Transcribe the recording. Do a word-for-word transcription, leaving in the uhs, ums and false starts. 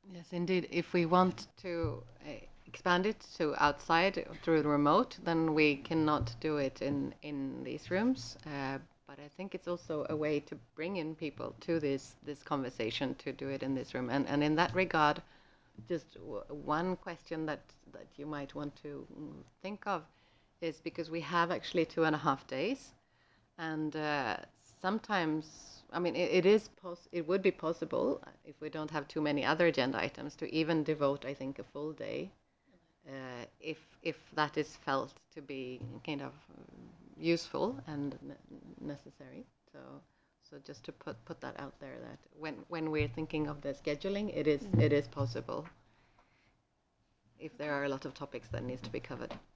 Yes, indeed. If we want to uh, expand it to outside through the remote, then we cannot do it in in these rooms. Uh, but I think it's also a way to bring in people to this this conversation to do it in this room. And and in that regard, just w- one question that that you might want to mm, think of is because we have actually two and a half days, and uh, sometimes, I mean, it, it is pos- it would be possible uh, if we don't have too many other agenda items to even devote, I think, a full day, uh, if if that is felt to be kind of um, useful and ne- necessary. So so just to put put that out there that when when we're thinking of the scheduling, it is it is possible if there are a lot of topics that needs to be covered.